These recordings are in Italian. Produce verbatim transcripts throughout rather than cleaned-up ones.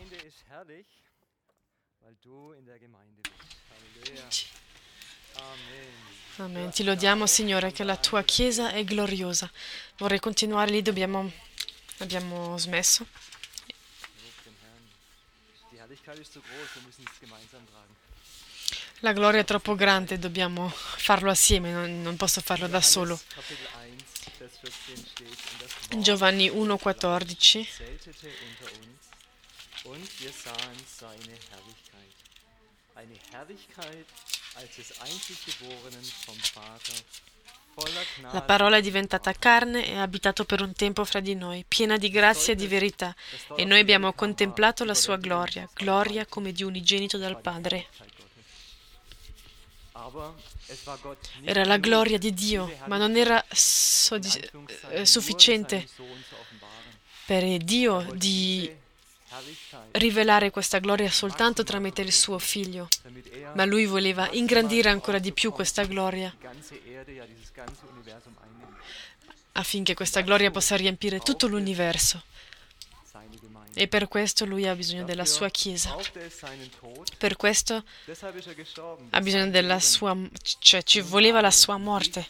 Amen. Ti lodiamo, Signore, che la tua Chiesa è gloriosa. Vorrei continuare lì, dobbiamo, abbiamo smesso. La gloria è troppo grande, dobbiamo farlo assieme, non, non posso farlo da solo. Giovanni uno quattordici. La parola è diventata carne e ha abitato per un tempo fra di noi, piena di grazia e di verità, e noi abbiamo contemplato la sua gloria, gloria come di unigenito dal Padre. Era la gloria di Dio, ma non era soddisf- eh, sufficiente per Dio di rivelare questa gloria soltanto tramite il suo Figlio, ma Lui voleva ingrandire ancora di più questa gloria affinché questa gloria possa riempire tutto l'universo. E per questo Lui ha bisogno della sua Chiesa. Per questo ha bisogno della sua, cioè ci voleva la sua morte.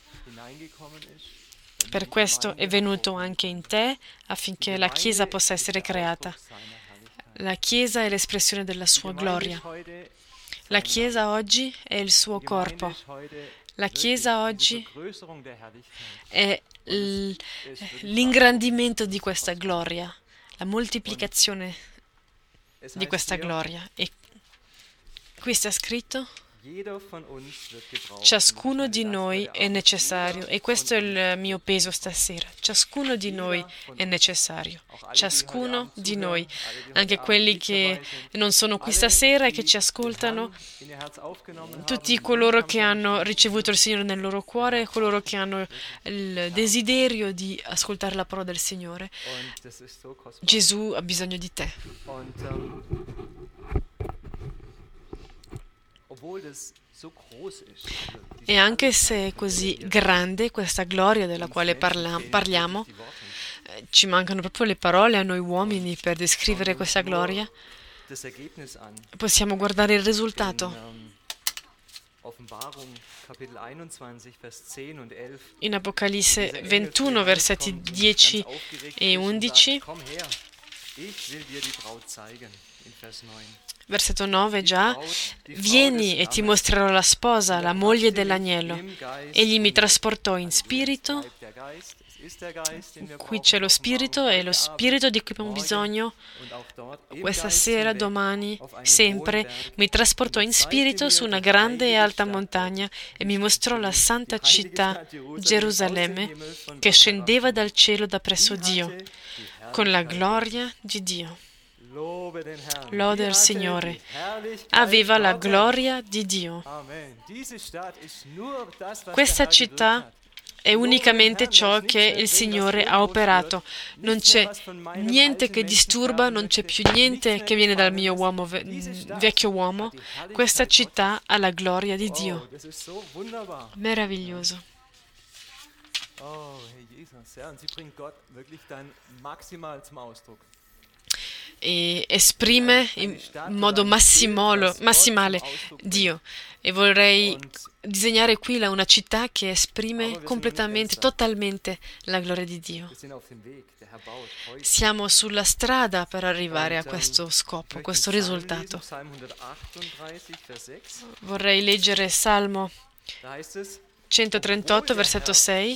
Per questo è venuto anche in te affinché la Chiesa possa essere creata. La Chiesa è l'espressione della sua gloria. La Chiesa oggi è il suo corpo. La Chiesa oggi è l'ingrandimento di questa gloria, la moltiplicazione di questa gloria. E qui sta scritto: ciascuno di noi è necessario, e questo è il mio peso stasera. Ciascuno di noi è necessario. Ciascuno di noi, anche quelli che non sono qui stasera e che ci ascoltano, tutti coloro che hanno ricevuto il Signore nel loro cuore, coloro che hanno il desiderio di ascoltare la parola del Signore. Gesù ha bisogno di te. E anche se è così grande questa gloria della quale parla- parliamo, eh, ci mancano proprio le parole a noi uomini per descrivere questa gloria. Possiamo guardare il risultato. In Apocalisse ventuno, versetti dieci e undici. Versetto nove già: vieni e ti mostrerò la sposa, la moglie dell'agnello. Egli mi trasportò in spirito. Qui c'è lo spirito, e lo spirito di cui abbiamo bisogno questa sera, domani, sempre. Mi trasportò in spirito su una grande e alta montagna e mi mostrò la santa città Gerusalemme che scendeva dal cielo da presso Dio, con la gloria di Dio. Lode al Signore. Aveva la gloria di Dio. Questa città è unicamente ciò che il Signore ha operato. Non c'è niente che disturba, non c'è più niente che viene dal mio uomo, vecchio uomo. Questa città ha la gloria di Dio. Meraviglioso. E esprime in modo massimolo, massimale Dio. E vorrei disegnare qui la, una città che esprime completamente, totalmente la gloria di Dio. Siamo sulla strada per arrivare a questo scopo, questo risultato. Vorrei leggere Salmo centotrentotto, versetto sei.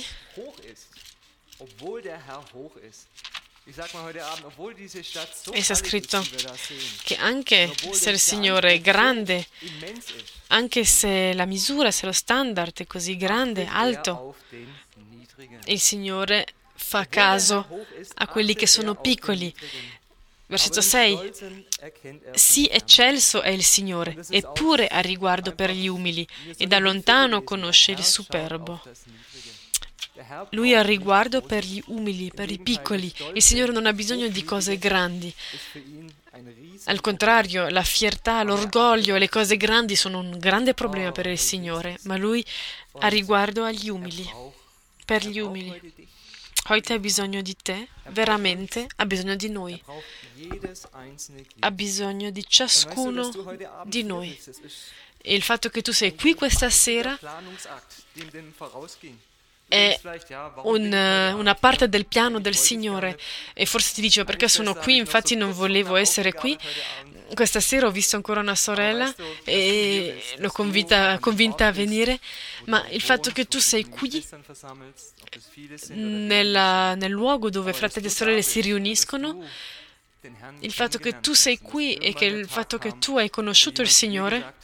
E sta scritto che anche se il Signore è grande, anche se la misura, se lo standard è così grande, alto, il Signore fa caso a quelli che sono piccoli. Versetto sei: sì, eccelso è il Signore, eppure ha riguardo per gli umili, e da lontano conosce il superbo. Lui ha riguardo per gli umili, per i piccoli. Il Signore non ha bisogno di cose grandi. Al contrario, la fiertà, l'orgoglio e le cose grandi sono un grande problema per il Signore, ma Lui ha riguardo agli umili, per gli umili. Heute ha bisogno di te, veramente ha bisogno di noi, ha bisogno di ciascuno di noi. E il fatto che tu sei qui questa sera è un, una parte del piano del Signore. E forse ti dici, perché sono qui, infatti non volevo essere qui. Questa sera ho visto ancora una sorella e l'ho convinta, convinta a venire, ma il fatto che tu sei qui, nella, nel luogo dove fratelli e sorelle si riuniscono, il fatto che tu sei qui e che il fatto che tu hai conosciuto il Signore,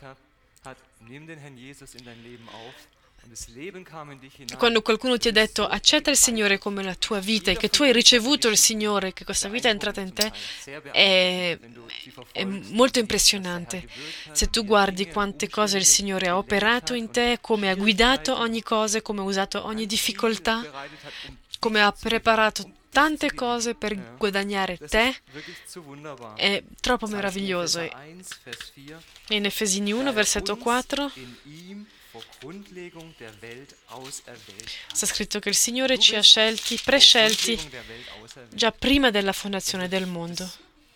quando qualcuno ti ha detto accetta il Signore come la tua vita e che tu hai ricevuto il Signore, che questa vita è entrata in te, è, è molto impressionante. Se tu guardi quante cose il Signore ha operato in te, come ha guidato ogni cosa, come ha usato ogni difficoltà, come ha preparato tante cose per guadagnare te, è troppo meraviglioso. E in Efesini uno, versetto quattro, sta scritto che il Signore ci ha scelti, prescelti, già prima della fondazione del mondo.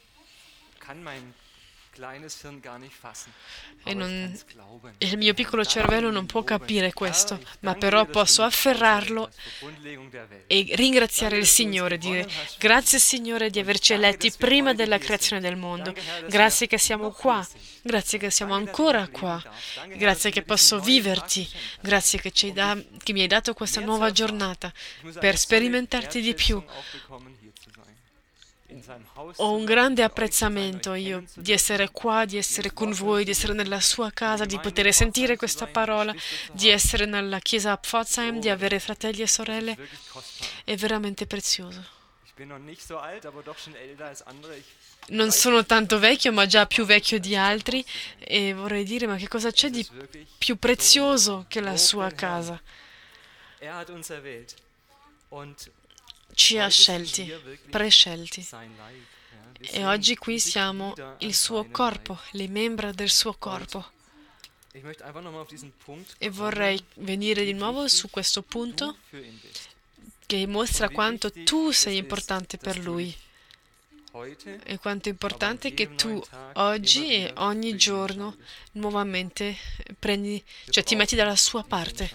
E non, il mio piccolo cervello non può capire questo, ma però posso afferrarlo e ringraziare il Signore, dire grazie Signore di averci eletti prima della creazione del mondo, grazie che siamo qua, grazie che siamo ancora qua, grazie che posso viverti, grazie che, ci da, che mi hai dato questa nuova giornata per sperimentarti di più. Ho un grande apprezzamento io di essere qua, di essere con voi, di essere nella sua casa, di poter sentire questa parola, di essere nella chiesa a Pforzheim, di avere fratelli e sorelle. È veramente prezioso. Non sono tanto vecchio, ma già più vecchio di altri, e vorrei dire, ma che cosa c'è di più prezioso che la sua casa? Ci ha scelti, prescelti, e oggi qui siamo il suo corpo, le membra del suo corpo. E vorrei venire di nuovo su questo punto che mostra quanto tu sei importante per Lui e quanto è importante che tu oggi e ogni giorno nuovamente prendi, cioè ti metti dalla sua parte.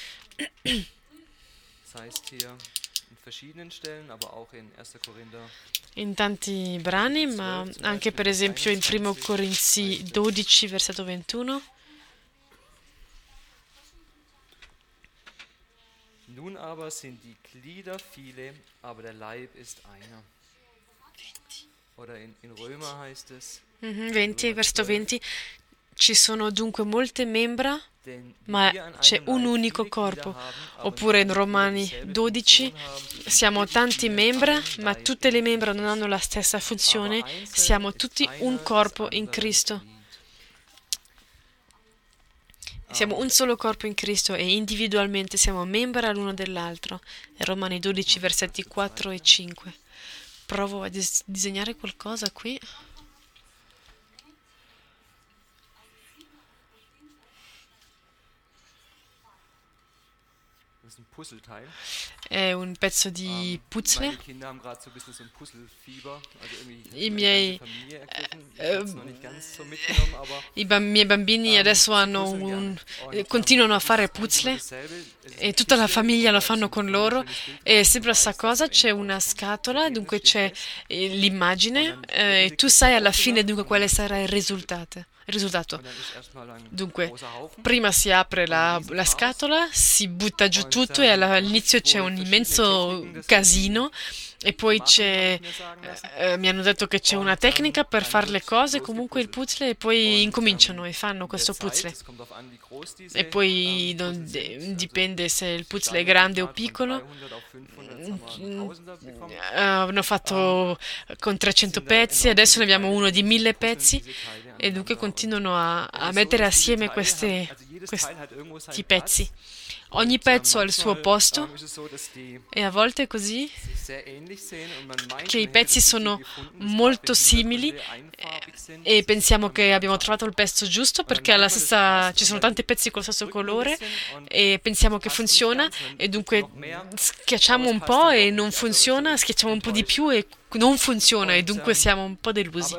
In tanti brani, ma anche per esempio in primo Corinzi dodici, versetto ventuno. Nun aber sind die Glieder viele, aber der Leib ist einer. Oder in, in Römer heißt es. Mm-hmm, venti, versetto venti. Ci sono dunque molte membra, ma c'è un unico corpo. Oppure in Romani dodici, siamo tanti membra, ma tutte le membra non hanno la stessa funzione. Siamo tutti un corpo in Cristo. Siamo un solo corpo in Cristo e individualmente siamo membra l'uno dell'altro. In Romani dodici, versetti quattro e cinque. Provo a dis- disegnare qualcosa qui. È un pezzo di puzzle. I miei, eh, i bamb- miei bambini adesso hanno un, continuano a fare puzzle e tutta la famiglia lo fanno con loro. È sempre la stessa cosa, c'è una scatola, dunque c'è eh, l'immagine eh, e tu sai alla fine dunque quale sarà il risultato. Il risultato. Dunque, prima si apre la, la scatola, si butta giù tutto e all'inizio c'è un immenso casino e poi c'è, eh, mi hanno detto che c'è una tecnica per fare le cose, comunque il puzzle, e poi incominciano e fanno questo puzzle. E poi non, dipende se il puzzle è grande o piccolo. Hanno fatto con trecento pezzi, adesso ne abbiamo uno di mille pezzi e dunque continuano a, a mettere assieme queste, questi pezzi. Ogni pezzo ha il suo posto e a volte è così che i pezzi sono molto simili e pensiamo che abbiamo trovato il pezzo giusto perché ha la stessa, ci sono tanti pezzi con lo stesso colore e pensiamo che funziona e dunque schiacciamo un po' e non funziona, schiacciamo un po' di più e non funziona e dunque siamo un po' delusi.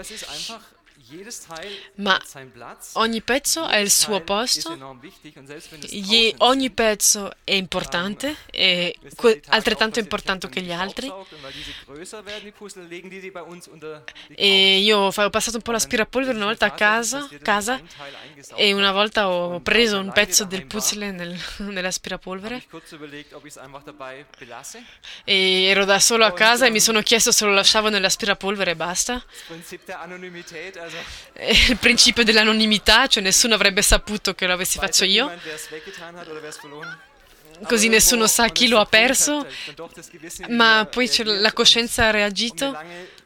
Ma ogni pezzo ha il suo posto, Gli- ogni pezzo è importante, è que- altrettanto importante che gli altri. E io fa- ho passato un po' l'aspirapolvere una volta a casa, casa e una volta ho preso un pezzo del puzzle nel- nell'aspirapolvere e ero da solo a casa e mi sono chiesto se lo lasciavo nell'aspirapolvere e basta. È il principio dell'anonimità, cioè nessuno avrebbe saputo che lo avessi fatto io, così nessuno sa chi lo ha perso, ma poi c'è la coscienza ha reagito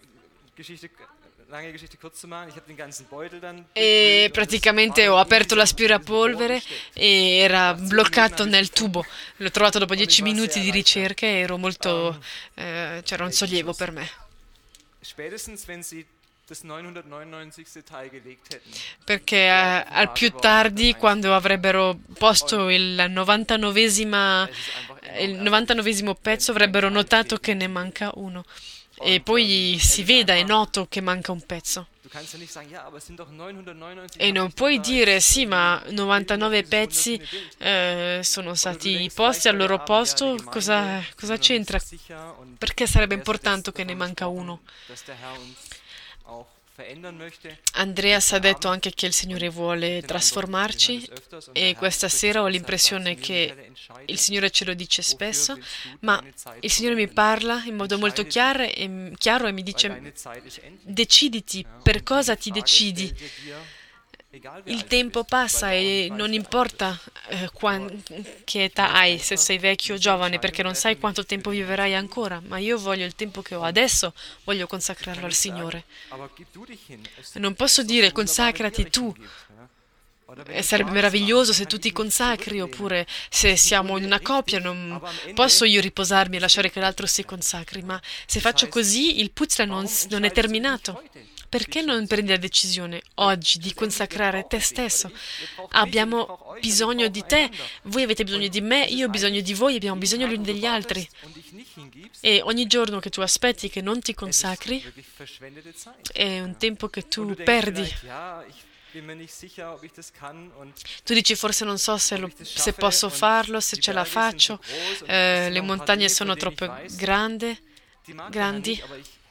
e praticamente ho aperto l'aspirapolvere e era bloccato nel tubo. L'ho trovato dopo dieci minuti di ricerca e ero molto... eh, c'era un sollievo per me. Perché eh, al più tardi, quando avrebbero posto il novantanovesima, il novantanovesimo pezzo, avrebbero notato che ne manca uno. E poi si veda, è noto che manca un pezzo. E non puoi dire, sì, ma novantanove pezzi eh, sono stati posti al loro posto, cosa, cosa c'entra? Perché sarebbe importante che ne manca uno? Andreas ha detto anche che il Signore vuole trasformarci e questa sera ho l'impressione che il Signore ce lo dice spesso, ma il Signore mi parla in modo molto chiaro e, chiaro e mi dice: deciditi, per cosa ti decidi? Il tempo passa e non importa eh, quan- che età hai, se sei vecchio o giovane, perché non sai quanto tempo vivrai ancora, ma io voglio il tempo che ho adesso, voglio consacrarlo al Signore. Non posso dire consacrati tu, e sarebbe meraviglioso se tu ti consacri, oppure se siamo in una coppia, non posso io riposarmi e lasciare che l'altro si consacri, ma se faccio così il puzzle non, non è terminato. Perché non prendi la decisione oggi di consacrare te stesso? Abbiamo bisogno di te, voi avete bisogno di me, io ho bisogno di voi, abbiamo bisogno gli uni degli altri. E ogni giorno che tu aspetti che non ti consacri è un tempo che tu perdi. Tu dici forse non so se, lo, se posso farlo, se ce la faccio, eh, le montagne sono troppo grandi, grandi.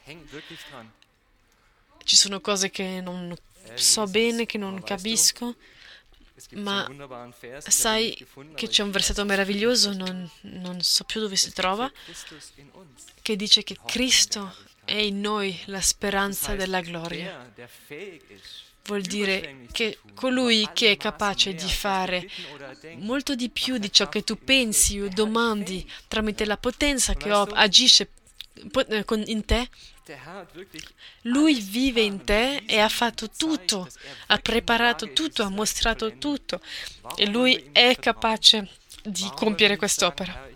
Ci sono cose che non so bene, che non capisco, ma sai che c'è un versetto meraviglioso, non, non so più dove si trova, che dice che Cristo è in noi la speranza della gloria. Vuol dire che colui che è capace di fare molto di più di ciò che tu pensi o domandi tramite la potenza che agisce in te, Lui vive in te e ha fatto tutto, ha preparato tutto, ha mostrato tutto e Lui è capace di compiere quest'opera.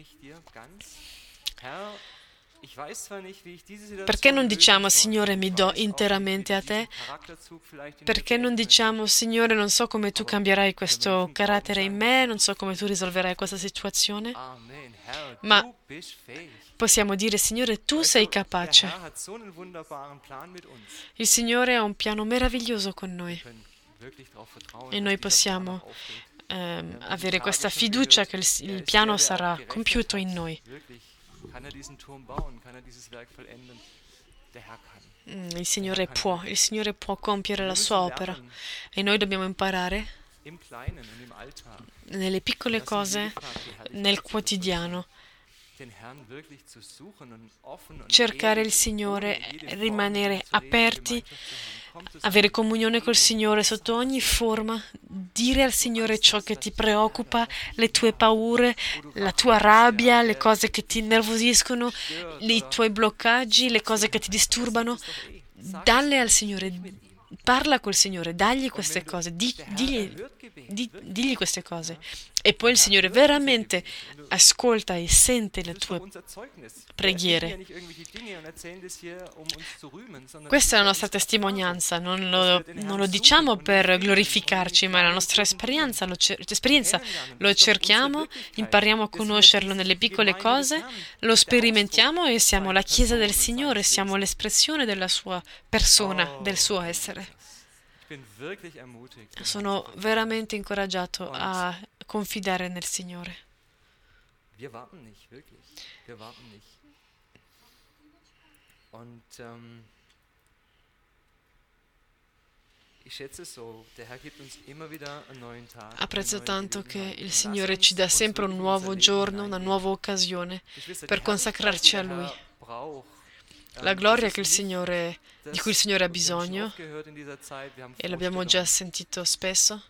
Perché non diciamo, Signore, mi do interamente a te? Perché non diciamo, Signore, non so come tu cambierai questo carattere in me, non so come tu risolverai questa situazione? Ma possiamo dire, Signore, tu sei capace. Il Signore ha un piano meraviglioso con noi e noi possiamo ehm, avere questa fiducia che il, il piano sarà compiuto in noi. Il Signore può, il Signore può compiere la sua opera e noi dobbiamo imparare nelle piccole cose, nel quotidiano, cercare il Signore, rimanere aperti, avere comunione col Signore sotto ogni forma, dire al Signore ciò che ti preoccupa, le tue paure, la tua rabbia, le cose che ti innervosiscono, i tuoi bloccaggi, le cose che ti disturbano. Dalle al Signore, parla col Signore, dagli queste cose, di, digli, di, digli queste cose. E poi il Signore veramente ascolta e sente le tue preghiere. Questa è la nostra testimonianza, non lo, non lo diciamo per glorificarci, ma è la nostra esperienza, lo, cer- esperienza. Lo cerchiamo, impariamo a conoscerlo nelle piccole cose, lo sperimentiamo e siamo la Chiesa del Signore, siamo l'espressione della sua persona, del suo essere. Sono veramente incoraggiato a confidare nel Signore. Wir warten nicht, wirklich. Wir warten nicht. Und ähm, ich schätze so, der Herr gibt uns immer wieder einen neuen Tag. Apprezzo tanto che il Signore ci dà sempre un nuovo giorno, una nuova occasione per consacrarci a Lui. La gloria che il Signore, di cui il Signore ha bisogno, e l'abbiamo già sentito spesso,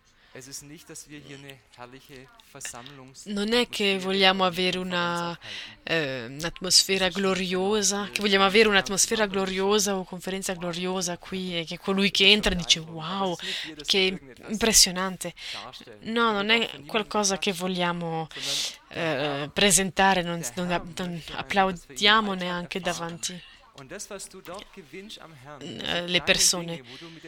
non è che vogliamo avere una, eh, un'atmosfera gloriosa, che vogliamo avere un'atmosfera gloriosa o conferenza gloriosa qui e che colui che entra dice wow, che impressionante. No, non è qualcosa che vogliamo eh, presentare, non, non, non applaudiamo neanche davanti le persone.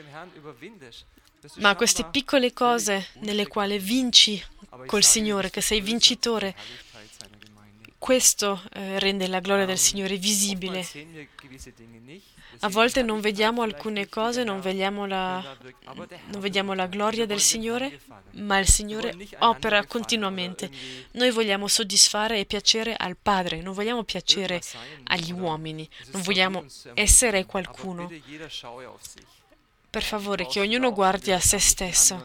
Ma queste piccole cose nelle quali vinci col Signore, che sei vincitore, questo eh, rende la gloria del Signore visibile. A volte non vediamo alcune cose, non vediamo la, non vediamo la gloria del Signore, ma il Signore opera continuamente. Noi vogliamo soddisfare e piacere al Padre, non vogliamo piacere agli uomini, non vogliamo essere qualcuno. Per favore, che ognuno guardi a se stesso.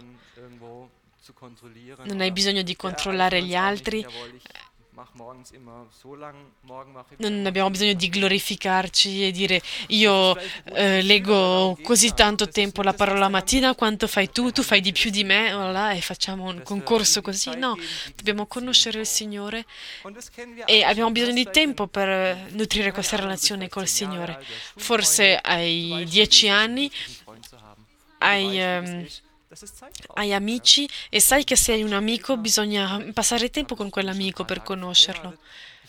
Non hai bisogno di controllare gli altri. Non abbiamo bisogno di glorificarci e dire io eh, leggo così tanto tempo la parola mattina, quanto fai tu, tu fai di più di me, voilà, e facciamo un concorso così. No, dobbiamo conoscere il Signore e abbiamo bisogno di tempo per nutrire questa relazione col Signore. Forse ai dieci anni hai... Um, hai amici e sai che se hai un amico bisogna passare tempo con quell'amico per conoscerlo.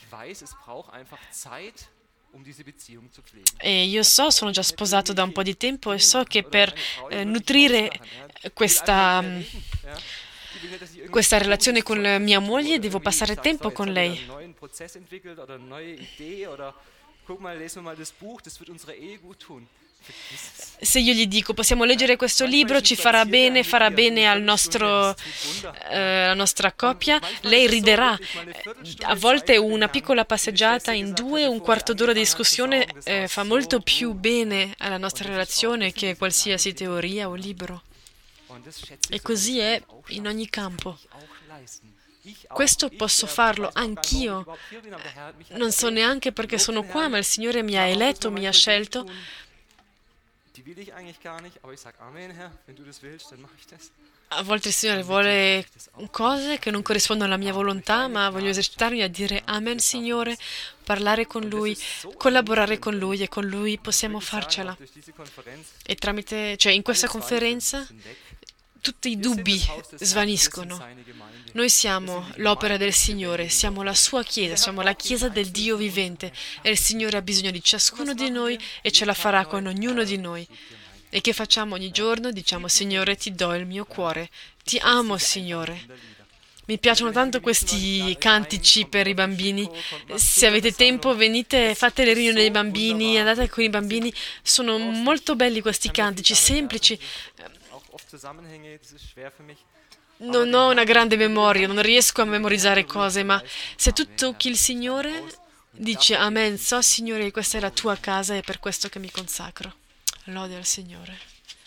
E io so, sono già sposato da un po' di tempo e so che per eh, nutrire questa, questa relazione con mia moglie devo passare tempo con lei. Se io gli dico possiamo leggere questo libro, ci farà bene, farà bene al nostro, eh, alla nostra coppia, lei riderà. A volte una piccola passeggiata in due, un quarto d'ora di discussione eh, fa molto più bene alla nostra relazione che qualsiasi teoria o libro. E così è in ogni campo. Questo posso farlo anch'io. Non so neanche perché sono qua, ma il Signore mi ha eletto, mi ha scelto. A volte il Signore vuole cose che non corrispondono alla mia volontà, ma voglio esercitarmi a dire Amen, Signore, parlare con Lui, collaborare con Lui e con Lui possiamo farcela. E tramite, cioè in questa conferenza tutti i dubbi svaniscono. Noi siamo l'opera del Signore, siamo la sua Chiesa, siamo la Chiesa del Dio vivente e il Signore ha bisogno di ciascuno di noi e ce la farà con ognuno di noi. E che facciamo ogni giorno? Diciamo Signore, ti do il mio cuore, ti amo Signore. Mi piacciono tanto questi cantici per i bambini. Se avete tempo venite, fate le riunioni dei bambini, andate con i bambini. Sono molto belli questi cantici, semplici. Non ho una grande memoria, non riesco a memorizzare cose, ma se tu tocchi il Signore, dici Amen, so Signore che questa è la tua casa e è per questo che mi consacro. Lode al Signore.